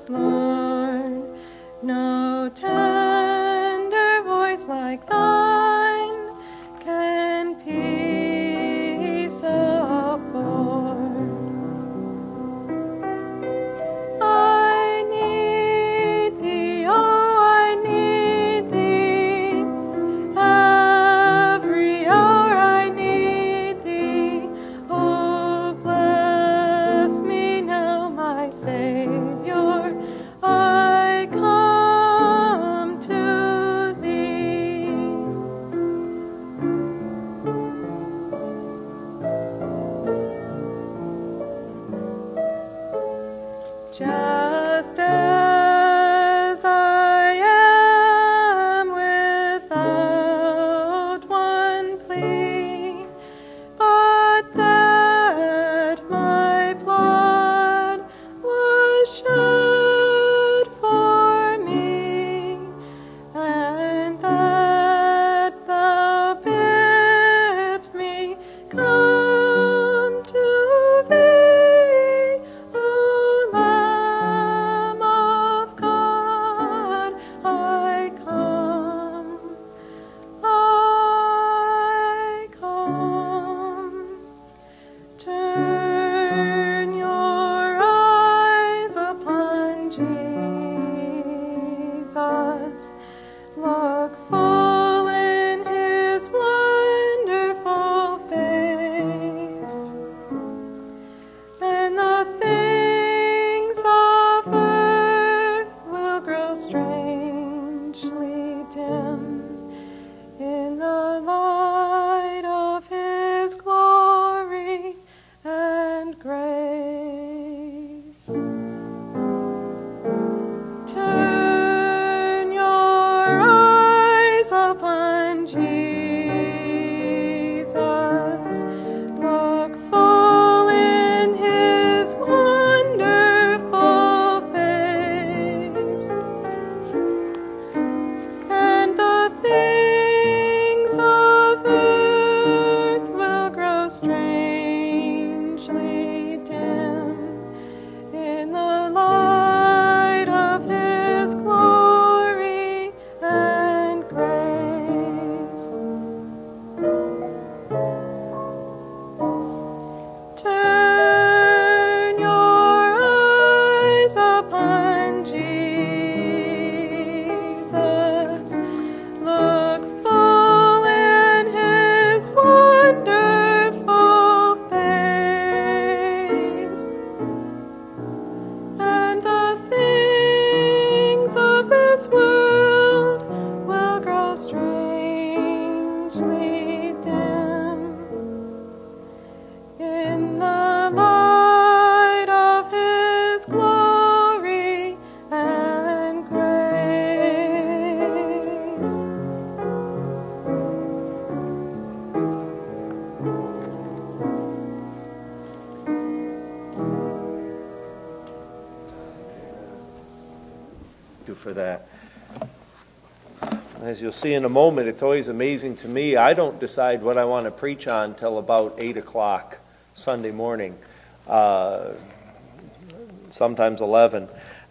us, Lord. No tender voice like thine can peace afford. I need thee, oh, I need thee. Every hour I need thee. Oh, bless me now, my Savior. I come to thee. Just as I am without one plea, but that my blood was shed for me, and that thou bidst me come to thee, O Lamb of God, I come, I come. Turn your eyes upon Jesus. Look full in his wonderful face, and the things of earth will grow strangely dim in the light of his glory and grace. Turn your eyes upon Jesus. Look full in his wonderful face, and the things of earth will grow strangely dim in the light of his glory and grace. Turn your eyes upon Jesus. Look full in his wonderful face, and the things of this world will grow strangely dim in the light of his glory and grace. Thank you for that. As you'll see in a moment, it's always amazing to me. I don't decide what I want to preach on till about 8 o'clock Sunday morning, sometimes 11.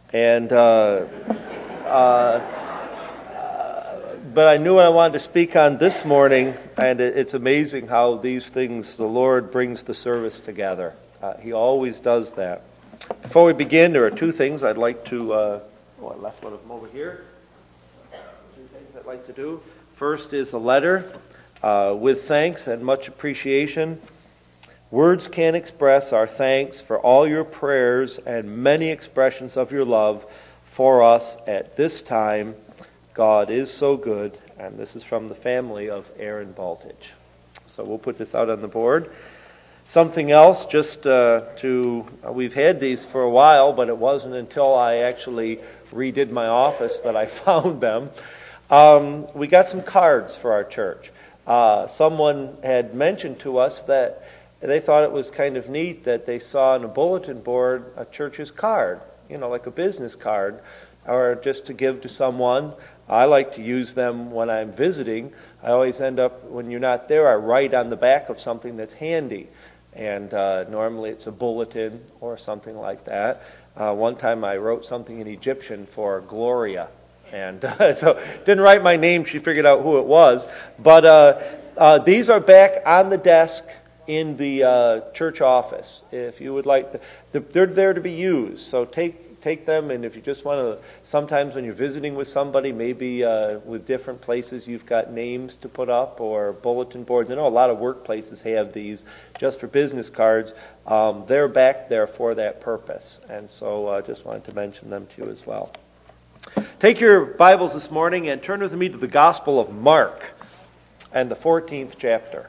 But I knew what I wanted to speak on this morning, and it's amazing how these things, the Lord brings the service together. He always does that. Before we begin, there are two things I'd like to, I left one of them over here. Two things I'd like to do. First is a letter with thanks and much appreciation. Words can't express our thanks for all your prayers and many expressions of your love for us at this time. God is so good. And this is from the family of Aaron Baltich. So we'll put this out on the board. Something else, we've had these for a while, but it wasn't until I actually redid my office that I found them. We got some cards for our church. Someone had mentioned to us that they thought it was kind of neat that they saw on a bulletin board a church's card, like a business card, or just to give to someone. I like to use them when I'm visiting. I always end up, when you're not there, I write on the back of something that's handy. And normally it's a bulletin or something like that. One time I wrote something in Egyptian for Gloria, and so didn't write my name. She figured out who it was. But these are back on the desk in the church office. If you would like, they're there to be used. So take them, and if you just want to, sometimes when you're visiting with somebody, maybe with different places, you've got names to put up or bulletin boards. I know a lot of workplaces have these just for business cards. They're back there for that purpose, and so I just wanted to mention them to you as well. Take your Bibles this morning and turn with me to the Gospel of Mark and the 14th chapter.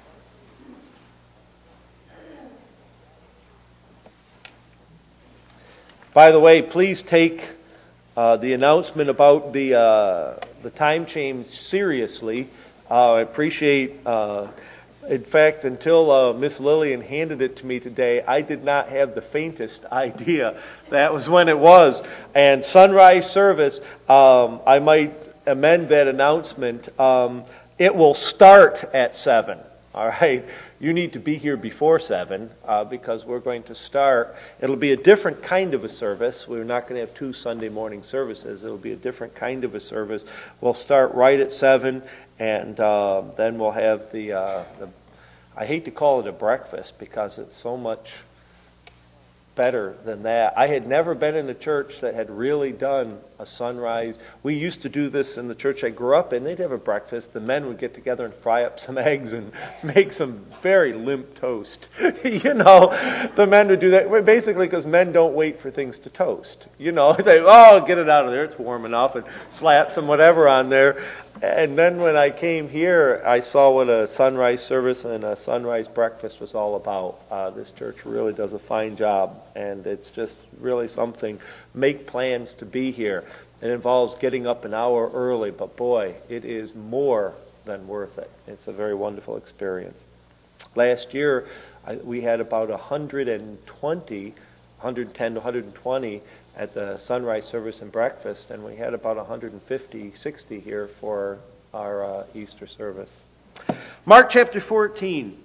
By the way, please take the announcement about the time change seriously. I appreciate, in fact, until Miss Lillian handed it to me today, I did not have the faintest idea that was when it was. And sunrise service, I might amend that announcement. It will start at 7. All right, you need to be here before 7 because we're going to start. It'll be a different kind of a service. We're not going to have 2 Sunday morning services. It'll be a different kind of a service. We'll start right at 7, and then we'll have the I hate to call it a breakfast because it's so much better than that. I had never been in a church that had really done a sunrise. We used to do this in the church I grew up in. They'd have a breakfast. The men would get together and fry up some eggs and make some very limp toast. The men would do that basically because men don't wait for things to toast. They get it out of there. It's warm enough, and slap some whatever on there. And then when I came here, I saw what a sunrise service and a sunrise breakfast was all about. This church really does a fine job, and it's just really something. Make plans to be here. It involves getting up an hour early, but boy, it is more than worth it. It's a very wonderful experience. Last year, we had about 110 to 120 at the sunrise service and breakfast, and we had about 150, 60 here for our Easter service. Mark chapter 14.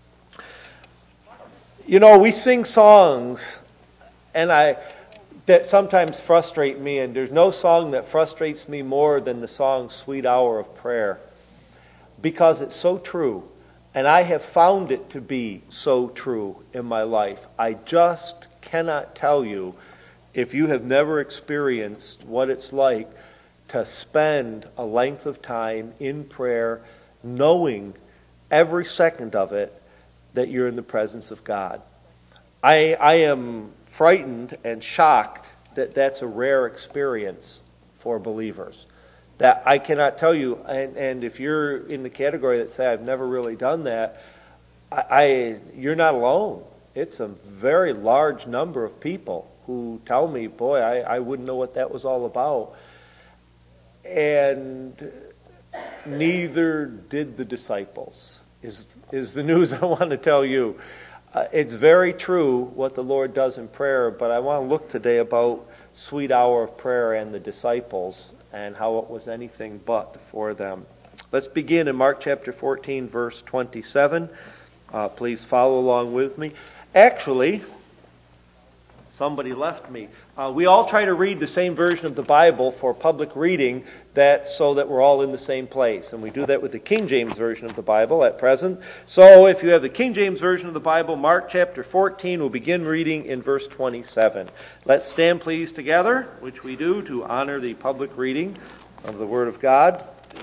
We sing songs, and that sometimes frustrate me, and there's no song that frustrates me more than the song Sweet Hour of Prayer, because it's so true, and I have found it to be so true in my life. I just cannot tell you, if you have never experienced what it's like to spend a length of time in prayer, knowing every second of it that you're in the presence of God. I am frightened and shocked that that's a rare experience for believers. That I cannot tell you, and if you're in the category that say, I've never really done that, you're not alone. It's a very large number of people who tell me, boy, I wouldn't know what that was all about. And neither did the disciples, is the news I want to tell you. It's very true what the Lord does in prayer, but I want to look today about sweet hour of prayer and the disciples and how it was anything but for them. Let's begin in Mark chapter 14, verse 27. Please follow along with me. Actually, somebody left me. We all try to read the same version of the Bible for public reading, so that we're all in the same place. And we do that with the King James Version of the Bible at present. So if you have the King James Version of the Bible, Mark chapter 14, we'll begin reading in verse 27. Let's stand, please, together, which we do to honor the public reading of the Word of God.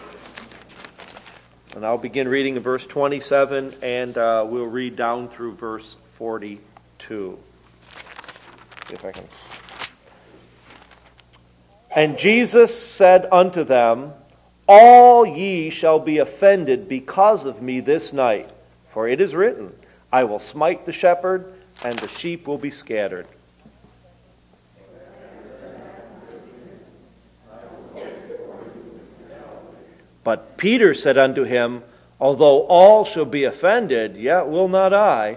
And I'll begin reading in verse 27, and we'll read down through verse 42. See if I can. And Jesus said unto them, All ye shall be offended because of me this night. For it is written, I will smite the shepherd, and the sheep will be scattered. But Peter said unto him, Although all shall be offended, yet will not I.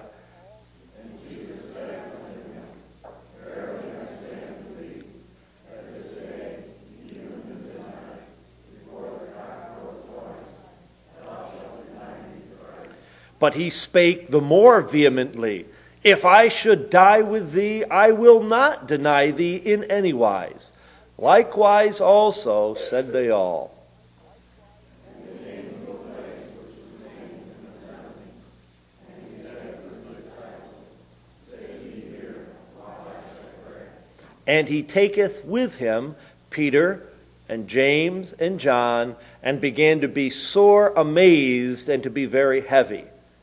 But he spake the more vehemently, If I should die with thee, I will not deny thee in any wise. Likewise also said they all. And he taketh with him Peter and James and John, and began to be sore amazed and to be very heavy.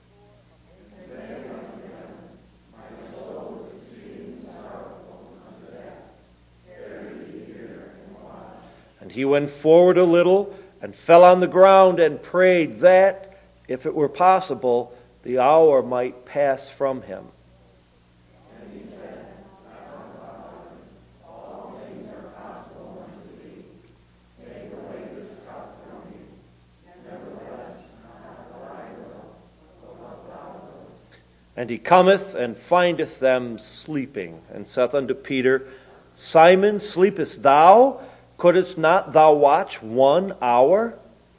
And he went forward a little and fell on the ground and prayed that, if it were possible, the hour might pass from him. And he cometh and findeth them sleeping, and saith unto Peter, Simon, sleepest thou? Couldst not thou watch 1 hour?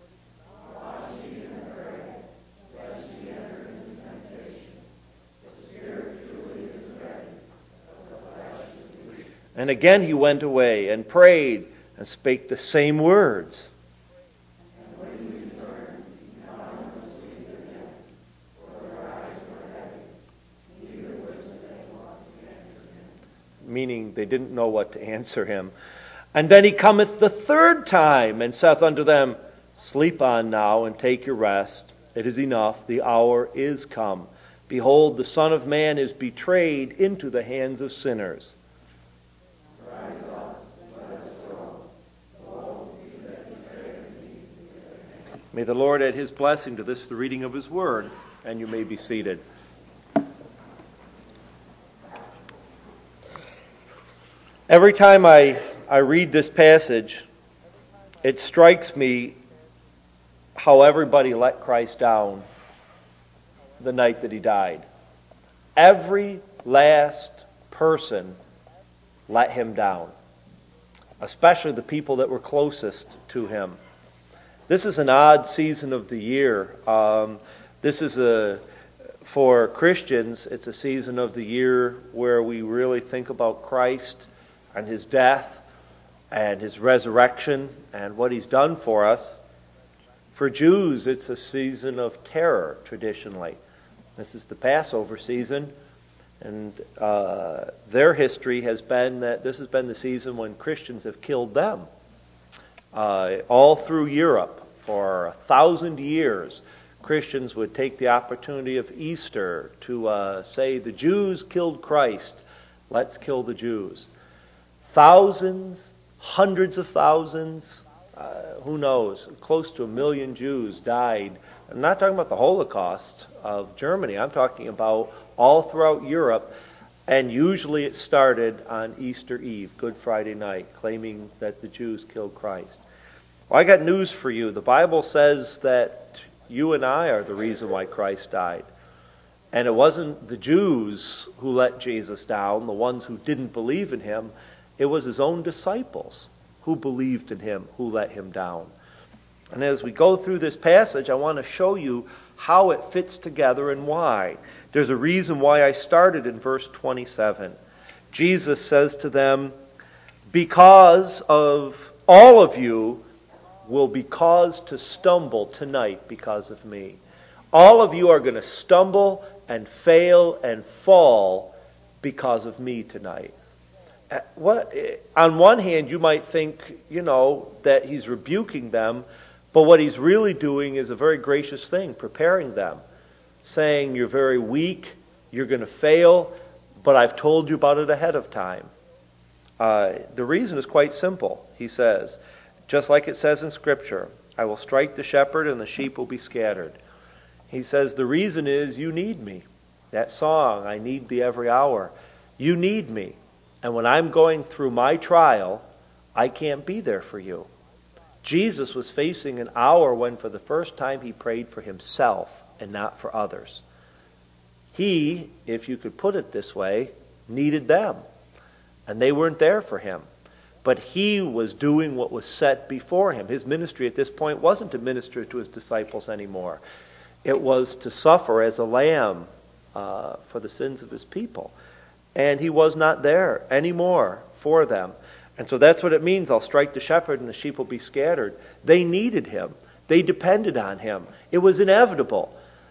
And again he went away and prayed and spake the same words. Meaning they didn't know what to answer him. And then he cometh the third time, and saith unto them, Sleep on now, and take your rest. It is enough, the hour is come. Behold, the Son of Man is betrayed into the hands of sinners. May the Lord add his blessing to this, the reading of his word, and you may be seated. Every time I read this passage, it strikes me how everybody let Christ down the night that he died. Every last person let him down, especially the people that were closest to him. This is an odd season of the year. For Christians, it's a season of the year where we really think about Christ and his death and his resurrection and what he's done for us. For Jews, it's a season of terror, traditionally. This is the Passover season, and their history has been that this has been the season when Christians have killed them. All through Europe, for 1,000 years, Christians would take the opportunity of Easter to say, the Jews killed Christ, let's kill the Jews. Thousands, hundreds of thousands, who knows, close to 1 million Jews died. I'm not talking about the Holocaust of Germany. I'm talking about all throughout Europe, and usually it started on Easter Eve, Good Friday night, claiming that the Jews killed Christ. Well, I got news for you. The Bible says that you and I are the reason why Christ died. And it wasn't the Jews who let Jesus down, the ones who didn't believe in him. It was his own disciples who believed in him, who let him down. And as we go through this passage, I want to show you how it fits together and why. There's a reason why I started in verse 27. Jesus says to them, because of all of you will be caused to stumble tonight because of me. All of you are going to stumble and fail and fall because of me tonight. On one hand, you might think, that he's rebuking them, but what he's really doing is a very gracious thing, preparing them, saying, you're very weak, you're going to fail, but I've told you about it ahead of time. The reason is quite simple, he says. Just like it says in Scripture, I will strike the shepherd and the sheep will be scattered. He says, the reason is you need me. That song, I need thee every hour. You need me. And when I'm going through my trial, I can't be there for you. Jesus was facing an hour when for the first time he prayed for himself and not for others. He, if you could put it this way, needed them. And they weren't there for him. But he was doing what was set before him. His ministry at this point wasn't to minister to his disciples anymore. It was to suffer as a lamb for the sins of his people. And he was not there anymore for them. And so that's what it means. I'll strike the shepherd and the sheep will be scattered. They needed him. They depended on him. It was inevitable.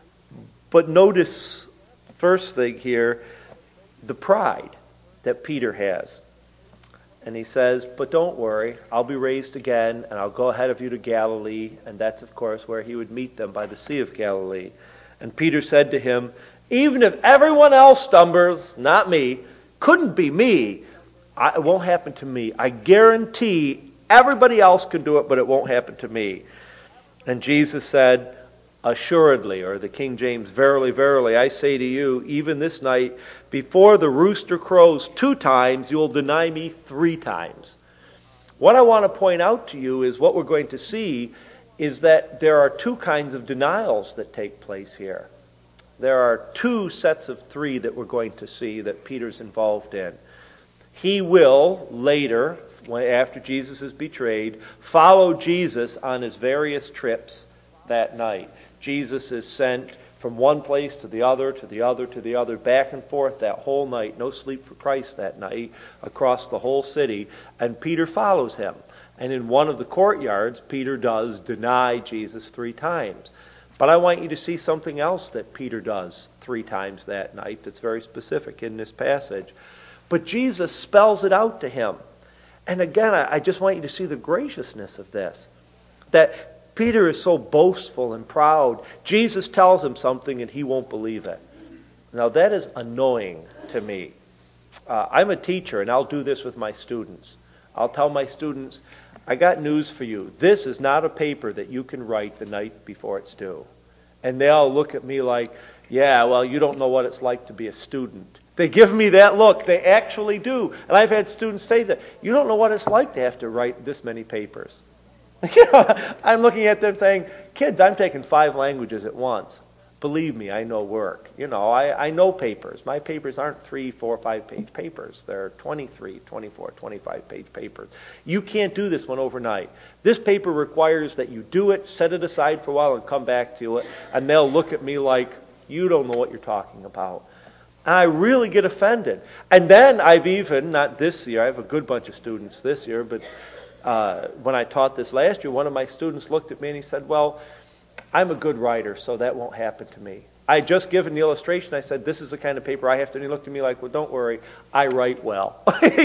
But notice, first thing here, the pride that Peter has. And he says, but don't worry, I'll be raised again, and I'll go ahead of you to Galilee. And that's, of course, where he would meet them, by the Sea of Galilee. And Peter said to him, even if everyone else stumbles, not me, couldn't be me, it won't happen to me. I guarantee everybody else can do it, but it won't happen to me. And Jesus said, assuredly, or the King James, verily, verily, I say to you, even this night, before the rooster crows 2 times, you will deny me 3 times. What I want to point out to you is what we're going to see is that there are 2 kinds of denials that take place here. There are 2 sets of 3 that we're going to see that Peter's involved in. He will later, after Jesus is betrayed, follow Jesus on his various trips that night. Jesus is sent from one place to the other, to the other, to the other, back and forth that whole night. No sleep for Christ that night, across the whole city. And Peter follows him. And in one of the courtyards, Peter does deny Jesus 3 times. But I want you to see something else that Peter does 3 times that night that's very specific in this passage. But Jesus spells it out to him. And again, I just want you to see the graciousness of this. That Peter is so boastful and proud. Jesus tells him something and he won't believe it. Now that is annoying to me. I'm a teacher and I'll do this with my students. I'll tell my students, I got news for you. This is not a paper that you can write the night before it's due. And they all look at me like, yeah, well, you don't know what it's like to be a student. They give me that look. They actually do. And I've had students say that. You don't know what it's like to have to write this many papers. I'm looking at them saying, kids, I'm taking 5 languages at once. Believe me, I know work. I know papers. My papers aren't 3, 4, 5-page papers. They're 23, 24, 25-page papers. You can't do this one overnight. This paper requires that you do it, set it aside for a while, and come back to it. And they'll look at me like, you don't know what you're talking about. And I really get offended. And then I've even, not this year, I have a good bunch of students this year, but when I taught this last year, one of my students looked at me and he said, well, I'm a good writer, so that won't happen to me. I had just given the illustration. I said, this is the kind of paper I have to. And he looked at me like, well, don't worry. I write well.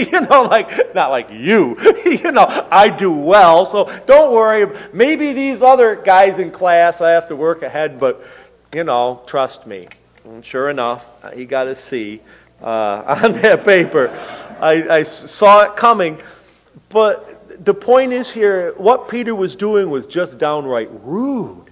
Not like you. I do well. So don't worry. Maybe these other guys in class, I have to work ahead, but, trust me. And sure enough, he got a C on that paper. I saw it coming. But the point is here, what Peter was doing was just downright rude.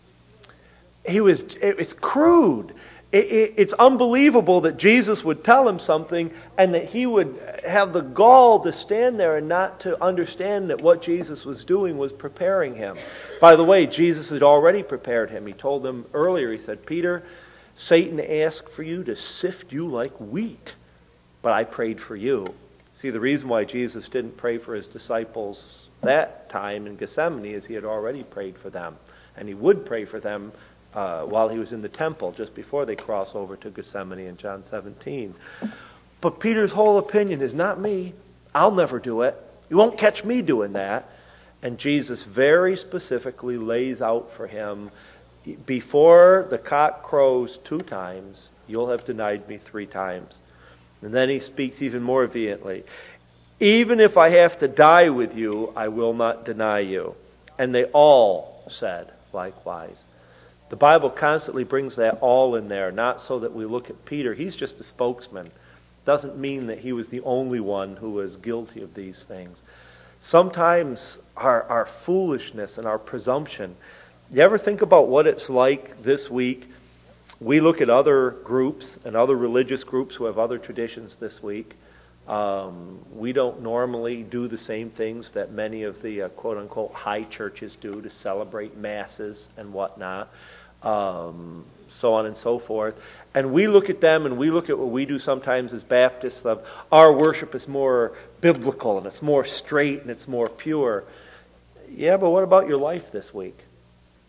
It's crude. It's unbelievable that Jesus would tell him something and that he would have the gall to stand there and not to understand that what Jesus was doing was preparing him. By the way, Jesus had already prepared him. He told him earlier, he said, Peter, Satan asked for you to sift you like wheat, but I prayed for you. See, the reason why Jesus didn't pray for his disciples that time in Gethsemane is he had already prayed for them. And he would pray for them while he was in the temple, just before they cross over to Gethsemane in John 17. But Peter's whole opinion is not me. I'll never do it. You won't catch me doing that. And Jesus very specifically lays out for him, before the cock crows 2 times, you'll have denied me 3 times. And then he speaks even more vehemently. Even if I have to die with you, I will not deny you. And they all said likewise. The Bible constantly brings that all in there, not so that we look at Peter. He's just a spokesman. Doesn't mean that he was the only one who was guilty of these things. Sometimes our foolishness and our presumption. You ever think about what it's like this week? We look at other groups and other religious groups who have other traditions this week. We don't normally do the same things that many of the quote-unquote high churches do to celebrate masses and whatnot, so on and so forth. And we look at them and we look at what we do sometimes as Baptists. Our worship is more biblical and it's more straight and it's more pure. Yeah, but what about your life this week?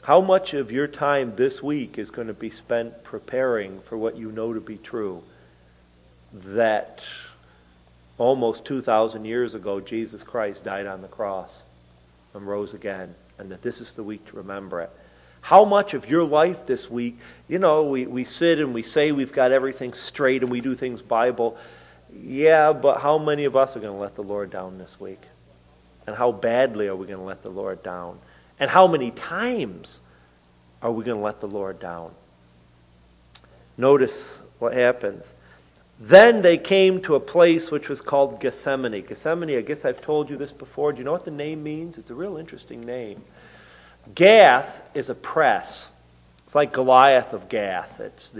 How much of your time this week is going to be spent preparing for what you know to be true? That almost 2,000 years ago, Jesus Christ died on the cross and rose again, and that this is the week to remember it. How much of your life this week, we sit and we say we've got everything straight and we do things Bible. Yeah, but how many of us are going to let the Lord down this week? And how badly are we going to let the Lord down? And how many times are we going to let the Lord down? Notice what happens. Then they came to a place which was called Gethsemane. Gethsemane, I guess I've told you this before. Do you know what the name means? It's a real interesting name. Gath is a press. It's like Goliath of Gath.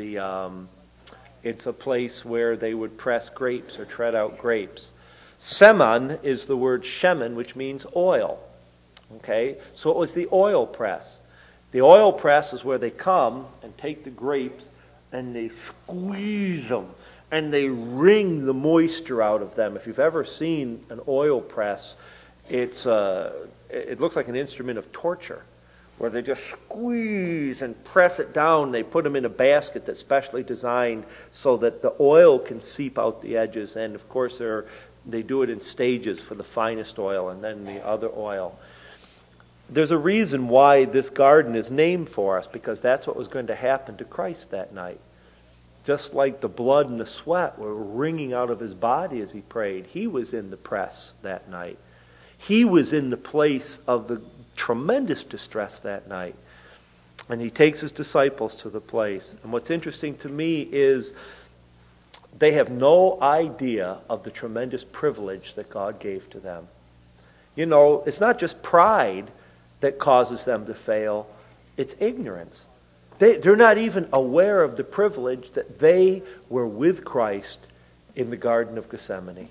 It's a place where they would press grapes or tread out grapes. Seman is the word shemen, which means oil. Okay, so it was the oil press. The oil press is where they come and take the grapes and they squeeze them and they wring the moisture out of them. If you've ever seen an oil press, it looks like an instrument of torture, where they just squeeze and press it down. They put them in a basket that's specially designed so that the oil can seep out the edges. And of course, they do it in stages for the finest oil and then the other oil. There's a reason why this garden is named for us, because that's what was going to happen to Christ that night. Just like the blood and the sweat were wringing out of his body as he prayed, he was in the press that night. He was in the place of the tremendous distress that night. And he takes his disciples to the place. And what's interesting to me is they have no idea of the tremendous privilege that God gave to them. It's not just pride that causes them to fail, it's ignorance. They're not even aware of the privilege that they were with Christ in the Garden of Gethsemane.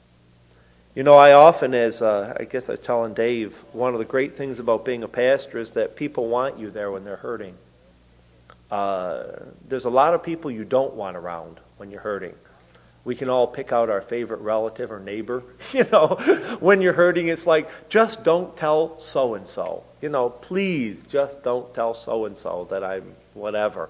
I often, I guess I was telling Dave, one of the great things about being a pastor is that people want you there when they're hurting. There's a lot of people you don't want around when you're hurting. We can all pick out our favorite relative or neighbor. When you're hurting, it's like, just don't tell so-and-so. Please just don't tell so-and-so that I'm whatever.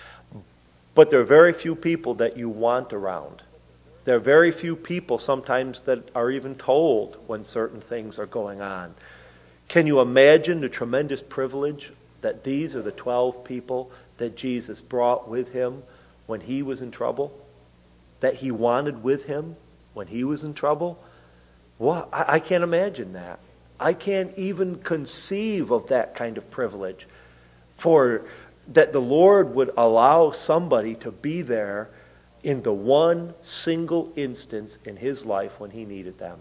But there are very few people that you want around. There are very few people sometimes that are even told when certain things are going on. Can you imagine the tremendous privilege that these are the 12 people that Jesus brought with him when he was in trouble? That he wanted with him when he was in trouble? Well, I can't imagine that. I can't even conceive of that kind of privilege. For that the Lord would allow somebody to be there in the one single instance in his life when he needed them.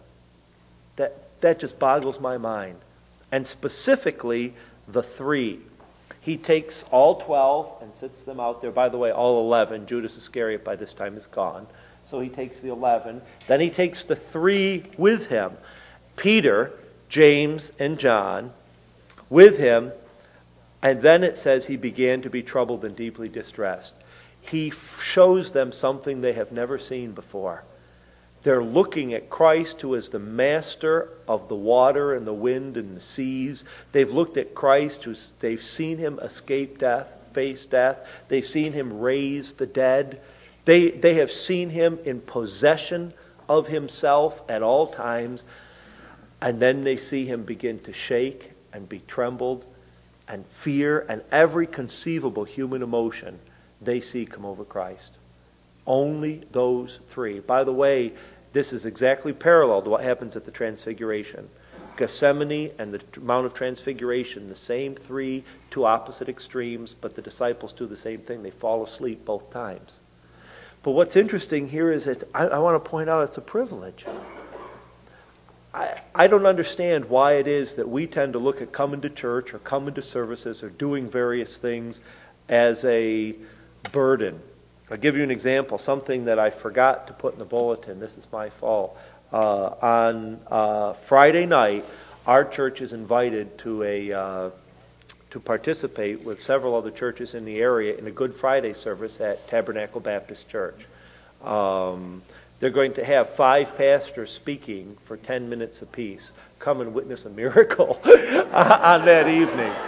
That just boggles my mind. And specifically, the three. He takes all 12 and sits them out there. By the way, all 11. Judas Iscariot by this time is gone. So he takes the 11. Then he takes the three with him. Peter, James, and John with him. And then it says he began to be troubled and deeply distressed. He shows them something they have never seen before. They're looking at Christ, who is the master of the water and the wind and the seas. They've looked at Christ, they've seen him escape death, face death. They've seen him raise the dead. They have seen him in possession of himself at all times. And then they see him begin to shake and be trembled, and fear and every conceivable human emotion they see come over Christ. Only those three. By the way, this is exactly parallel to what happens at the Transfiguration. Gethsemane and the Mount of Transfiguration, the same three, two opposite extremes, but the disciples do the same thing. They fall asleep both times. But what's interesting here is that I want to point out it's a privilege. I don't understand why it is that we tend to look at coming to church or coming to services or doing various things as a burden. I'll give you an example, something that I forgot to put in the bulletin. This is my fault. On Friday night, our church is invited to participate with several other churches in the area in a Good Friday service at Tabernacle Baptist Church. They're going to have 5 pastors speaking for 10 minutes apiece. Come and witness a miracle on that evening.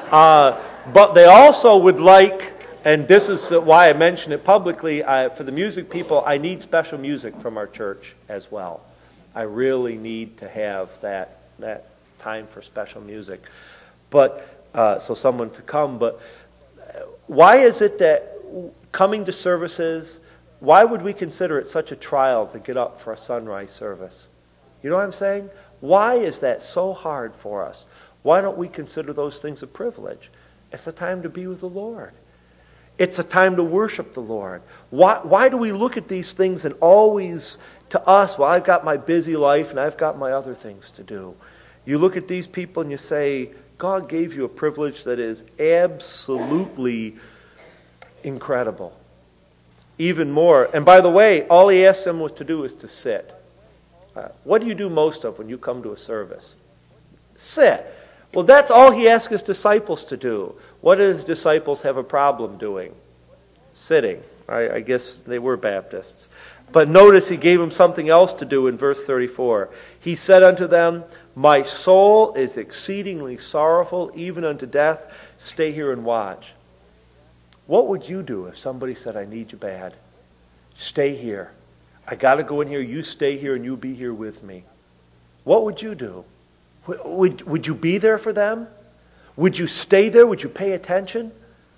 But they also would like, and this is why I mention it publicly, for the music people, I need special music from our church as well. I really need to have that time for special music. But so someone to come. But why is it that coming to services, why would we consider it such a trial to get up for a sunrise service? You know what I'm saying? Why is that so hard for us? Why don't we consider those things a privilege? It's a time to be with the Lord. It's a time to worship the Lord. Why do we look at these things and always, to us, well, I've got my busy life and I've got my other things to do. You look at these people and you say, God gave you a privilege that is absolutely incredible. Even more. And by the way, all he asked them to do is to sit. What do you do most of when you come to a service? Sit. Well, that's all he asked his disciples to do. What did his disciples have a problem doing? Sitting. I guess they were Baptists. But notice he gave them something else to do in verse 34. He said unto them, my soul is exceedingly sorrowful, even unto death. Stay here and watch. What would you do if somebody said, I need you bad? Stay here. I got to go in here. You stay here and you be here with me. What would you do? Would you be there for them? Would you stay there? Would you pay attention?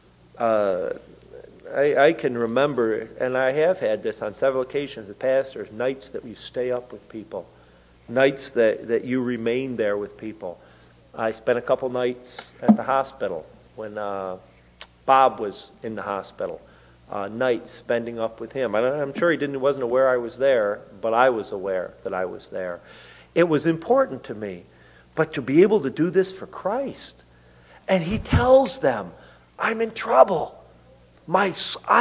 I can remember, and I have had this on several occasions, the pastors, nights that you stay up with people. Nights that you remain there with people. I spent a couple nights at the hospital when Bob was in the hospital. Nights spending up with him. I'm sure he wasn't aware I was there, but I was aware that I was there. It was important to me. But to be able to do this for Christ. And he tells them, I'm in trouble. My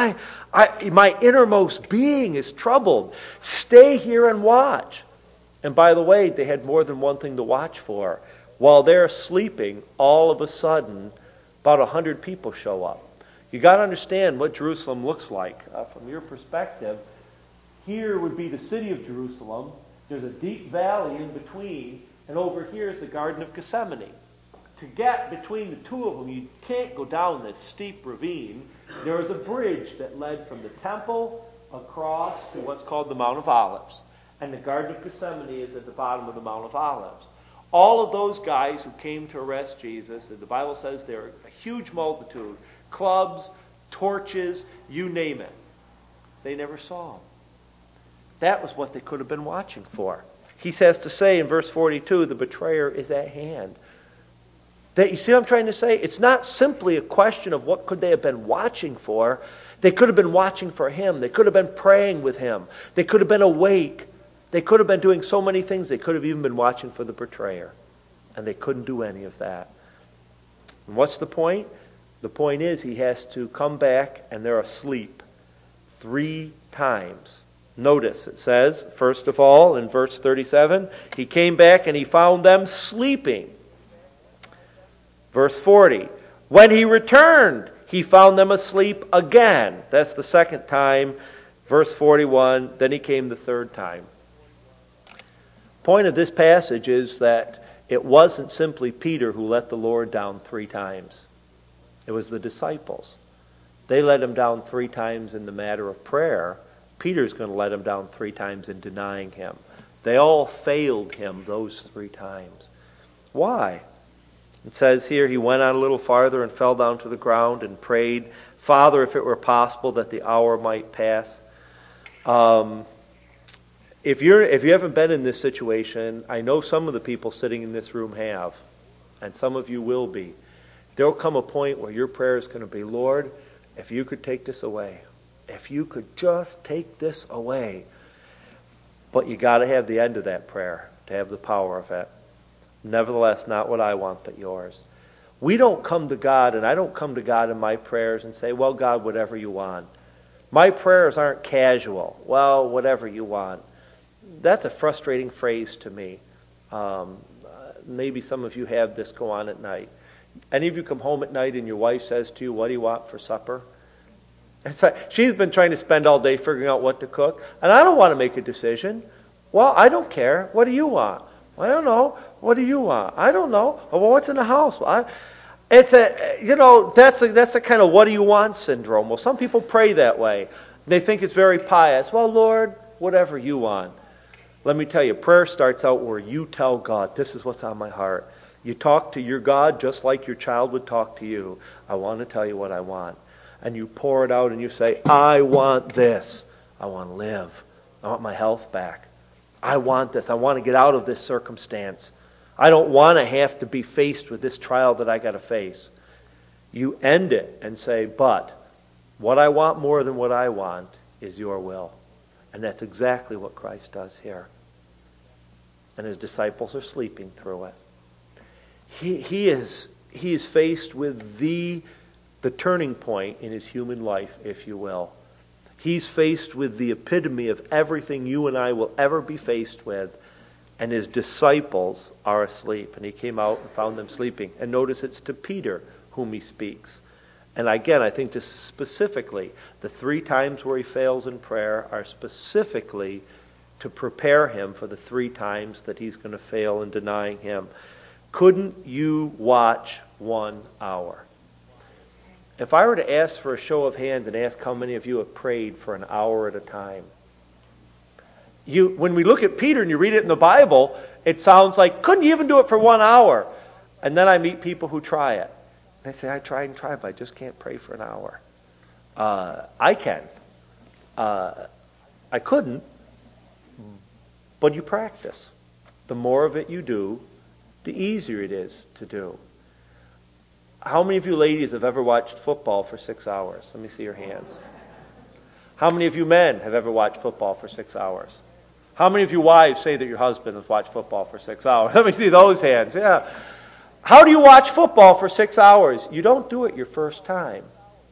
innermost being is troubled. Stay here and watch. And by the way, they had more than one thing to watch for. While they're sleeping, all of a sudden, about 100 people show up. You got to understand what Jerusalem looks like from your perspective. Here would be the city of Jerusalem. There's a deep valley in between, and over here is the Garden of Gethsemane. To get between the two of them, you can't go down this steep ravine. There was a bridge that led from the temple across to what's called the Mount of Olives. And the Garden of Gethsemane is at the bottom of the Mount of Olives. All of those guys who came to arrest Jesus, and the Bible says they were a huge multitude, clubs, torches, you name it. They never saw him. That was what they could have been watching for. He says to say in verse 42, the betrayer is at hand. You see what I'm trying to say? It's not simply a question of what could they have been watching for. They could have been watching for him. They could have been praying with him. They could have been awake. They could have been doing so many things. They could have even been watching for the betrayer. And they couldn't do any of that. And what's the point? The point is he has to come back and they're asleep 3 times. Notice it says, first of all, in verse 37, he came back and he found them sleeping. Verse 40, when he returned, he found them asleep again. That's the second time. Verse 41, then he came the third time. Point of this passage is that it wasn't simply Peter who let the Lord down 3 times. It was the disciples. They let him down 3 times in the matter of prayer. Peter's going to let him down 3 times in denying him. They all failed him those 3 times. Why? It says here, he went on a little farther and fell down to the ground and prayed, Father, if it were possible that the hour might pass. If you haven't been in this situation, I know some of the people sitting in this room have, and some of you will be. There'll come a point where your prayer is going to be, Lord, if you could take this away. If you could just take this away. But you got to have the end of that prayer to have the power of it. Nevertheless, not what I want, but yours. We don't come to God, and I don't come to God in my prayers and say, well, God, whatever you want. My prayers aren't casual. Well, whatever you want. That's a frustrating phrase to me. Maybe some of you have this go on at night. Any of you come home at night and your wife says to you, what do you want for supper? It's like, she's been trying to spend all day figuring out what to cook, and I don't want to make a decision. Well, I don't care. What do you want? I don't know. What do you want? I don't know. Well, what's in the house? It's that's a kind of what do you want syndrome. Well, some people pray that way. They think it's very pious. Well, Lord, whatever you want. Let me tell you, prayer starts out where you tell God, this is what's on my heart. You talk to your God just like your child would talk to you. I want to tell you what I want. And you pour it out and you say, I want this. I want to live. I want my health back. I want this. I want to get out of this circumstance. I don't want to have to be faced with this trial that I got to face. You end it and say, but what I want more than what I want is your will. And that's exactly what Christ does here. And his disciples are sleeping through it. He is faced with the turning point in his human life, if you will. He's faced with the epitome of everything you and I will ever be faced with, and his disciples are asleep. And he came out and found them sleeping. And notice it's to Peter whom he speaks. And again, I think this specifically, the 3 times where he fails in prayer are specifically to prepare him for the 3 times that he's going to fail in denying him. Couldn't you watch 1 hour? If I were to ask for a show of hands and ask how many of you have prayed for an hour at a time, when we look at Peter and you read it in the Bible, it sounds like, couldn't you even do it for 1 hour? And then I meet people who try it. And they say, I tried and tried, but I just can't pray for an hour. I can. I couldn't, but you practice. The more of it you do, the easier it is to do. How many of you ladies have ever watched football for 6 hours? Let me see your hands. How many of you men have ever watched football for 6 hours? How many of you wives say that your husband has watched football for 6 hours? Let me see those hands. Yeah. How do you watch football for 6 hours? You don't do it your first time.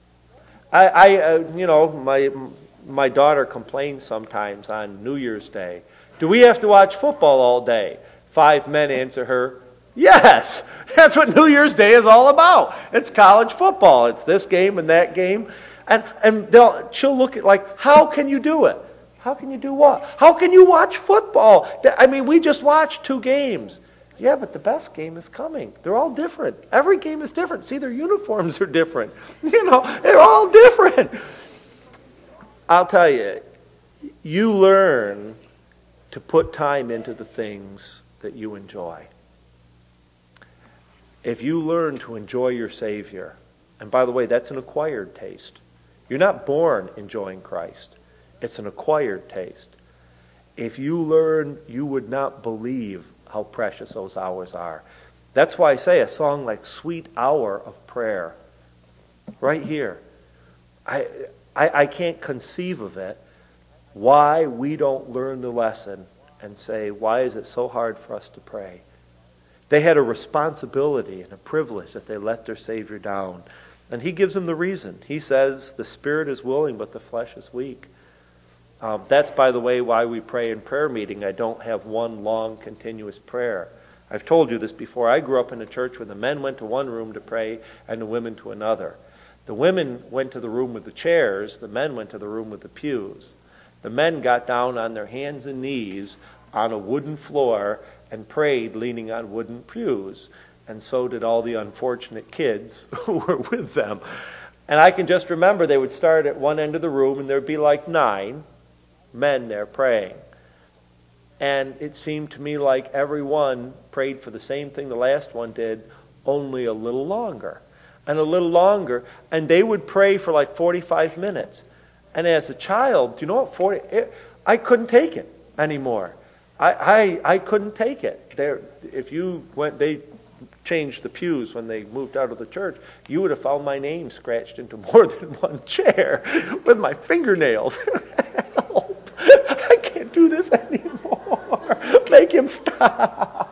My daughter complains sometimes on New Year's Day. Do we have to watch football all day? 5 men answer her, yes. That's what New Year's Day is all about. It's college football. It's this game and that game. And she'll look at like, how can you do it? How can you do what? How can you watch football? I mean, we just watched 2 games. Yeah, but the best game is coming. They're all different. Every game is different. See, their uniforms are different. They're all different. I'll tell you, you learn to put time into the things that you enjoy. If you learn to enjoy your Savior, and by the way, that's an acquired taste. You're not born enjoying Christ. It's an acquired taste. If you learn, you would not believe how precious those hours are. That's why I say a song like Sweet Hour of Prayer, right here. I can't conceive of it, why we don't learn the lesson and say, why is it so hard for us to pray? They had a responsibility and a privilege that they let their Savior down. And he gives them the reason. He says, the spirit is willing, but the flesh is weak. That's, by the way, why we pray in prayer meeting. I don't have one long, continuous prayer. I've told you this before. I grew up in a church where the men went to one room to pray and the women to another. The women went to the room with the chairs. The men went to the room with the pews. The men got down on their hands and knees on a wooden floor and prayed leaning on wooden pews. And so did all the unfortunate kids who were with them. And I can just remember they would start at one end of the room and there'd be like 9 men there praying. And it seemed to me like everyone prayed for the same thing the last one did, only a little longer. And a little longer. And they would pray for like 45 minutes. And as a child, you know what? I couldn't take it anymore. I couldn't take it. They changed the pews when they moved out of the church. You would have found my name scratched into more than one chair with my fingernails. Help! I can't do this anymore. Make him stop.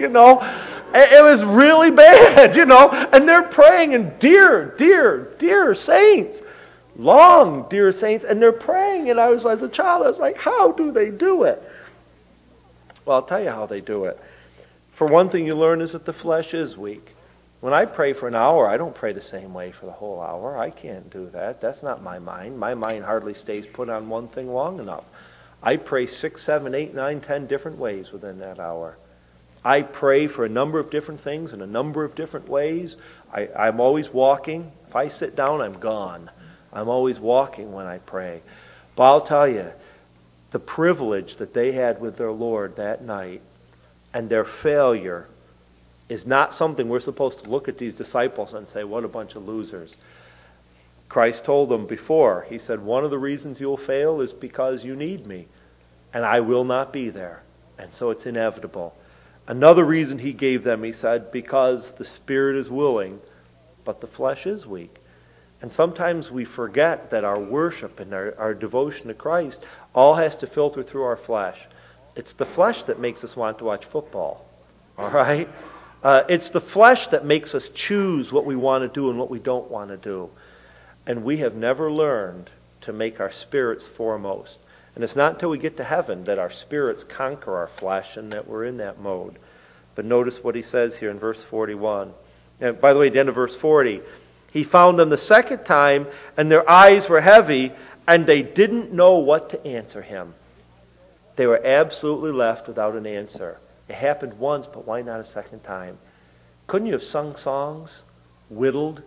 It was really bad, and they're praying, and dear saints, long dear saints, and they're praying, and as a child, I was like, how do they do it? Well, I'll tell you how they do it. For one thing you learn is that the flesh is weak. When I pray for an hour, I don't pray the same way for the whole hour. I can't do that. That's not my mind. My mind hardly stays put on one thing long enough. I pray 6, 7, 8, 9, 10 different ways within that hour. I pray for a number of different things in a number of different ways. I'm always walking. If I sit down, I'm gone. I'm always walking when I pray. But I'll tell you, the privilege that they had with their Lord that night and their failure is not something we're supposed to look at these disciples and say, what a bunch of losers. Christ told them before, he said, one of the reasons you'll fail is because you need me, and I will not be there. And so it's inevitable. Another reason he gave them, he said, because the spirit is willing, but the flesh is weak. And sometimes we forget that our worship and our devotion to Christ all has to filter through our flesh. It's the flesh that makes us want to watch football, all right? It's the flesh that makes us choose what we want to do and what we don't want to do. And we have never learned to make our spirits foremost. And it's not until we get to heaven that our spirits conquer our flesh and that we're in that mode. But notice what he says here in verse 41. And by the way, at the end of verse 40, he found them the second time, and their eyes were heavy, and they didn't know what to answer him. They were absolutely left without an answer. It happened once, but why not a second time? Couldn't you have sung songs, whittled,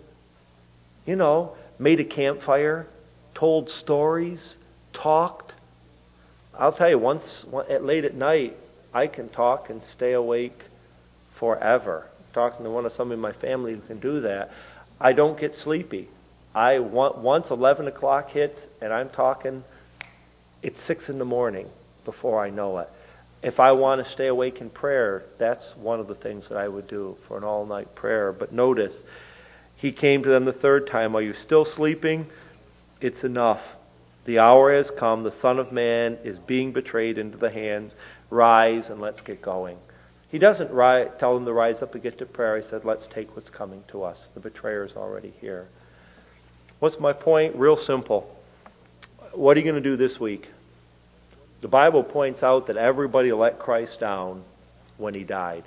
made a campfire, told stories, talked? I'll tell you, late at night, I can talk and stay awake forever. Talking to somebody in my family who can do that. I don't get sleepy. Once 11 o'clock hits and I'm talking, it's 6 in the morning before I know it. If I want to stay awake in prayer, that's one of the things that I would do for an all-night prayer. But notice, he came to them the third time. Are you still sleeping? It's enough. The hour has come. The Son of Man is being betrayed into the hands. Rise and let's get going. He doesn't tell them to rise up and get to prayer. He said, let's take what's coming to us. The betrayer is already here. What's my point? Real simple. What are you going to do this week? The Bible points out that everybody let Christ down when he died.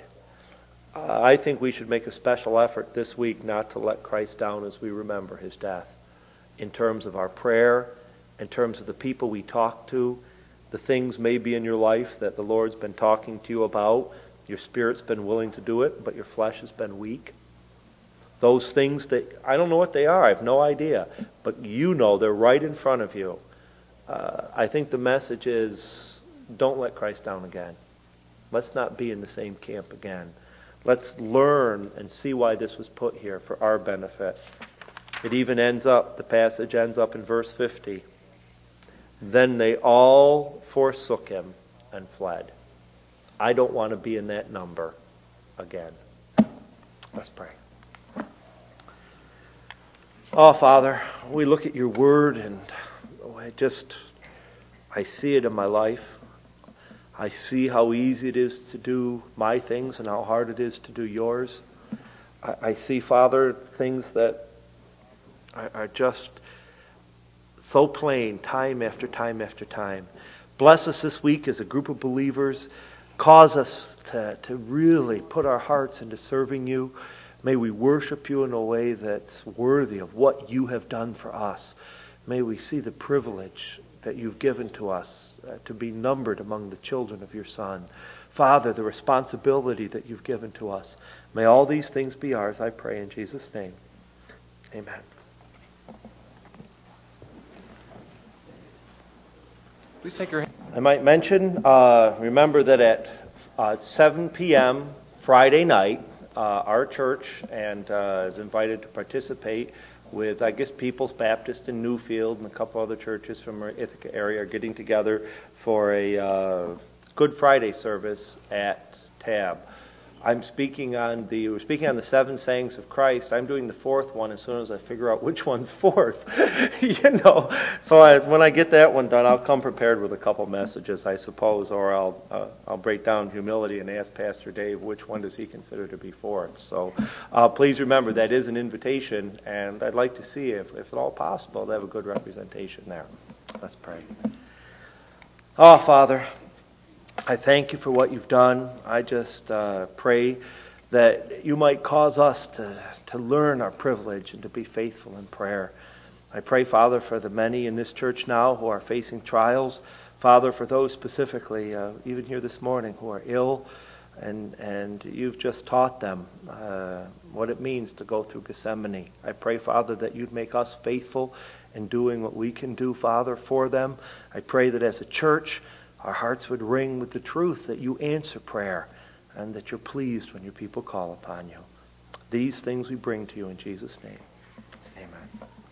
I think we should make a special effort this week not to let Christ down as we remember his death. In terms of our prayer, in terms of the people we talk to, the things maybe in your life that the Lord's been talking to you about. Your spirit's been willing to do it, but your flesh has been weak. Those things that, I don't know what they are, I have no idea, but they're right in front of you. I think the message is, don't let Christ down again. Let's not be in the same camp again. Let's learn and see why this was put here for our benefit. The passage ends up in verse 50. Then they all forsook him and fled. I don't want to be in that number again. Let's pray. Oh, Father, we look at your word and I see it in my life. I see how easy it is to do my things and how hard it is to do yours. I see, Father, things that are just so plain time after time after time. Bless us this week as a group of believers. Cause us to really put our hearts into serving you. May we worship you in a way that's worthy of what you have done for us. May we see the privilege that you've given to us to be numbered among the children of your Son. Father, the responsibility that you've given to us. May all these things be ours, I pray in Jesus' name. Amen. Please take your hand. I might mention, remember that at 7 p.m. Friday night, our church is invited to participate with, People's Baptist in Newfield and a couple other churches from our Ithaca area are getting together for a Good Friday service at Tab. We're speaking on the seven sayings of Christ. I'm doing the fourth one as soon as I figure out which one's fourth. So when I get that one done, I'll come prepared with a couple messages, I suppose, or I'll break down humility and ask Pastor Dave which one does he consider to be fourth. So please remember that is an invitation, and I'd like to see if at all possible to have a good representation there. Let's pray. Oh, Father, I thank you for what you've done. I just pray that you might cause us to learn our privilege and to be faithful in prayer. I pray, Father, for the many in this church now who are facing trials. Father, for those specifically, even here this morning, who are ill, and you've just taught them what it means to go through Gethsemane. I pray, Father, that you'd make us faithful in doing what we can do, Father, for them. I pray that as a church, our hearts would ring with the truth that you answer prayer and that you're pleased when your people call upon you. These things we bring to you in Jesus' name. Amen.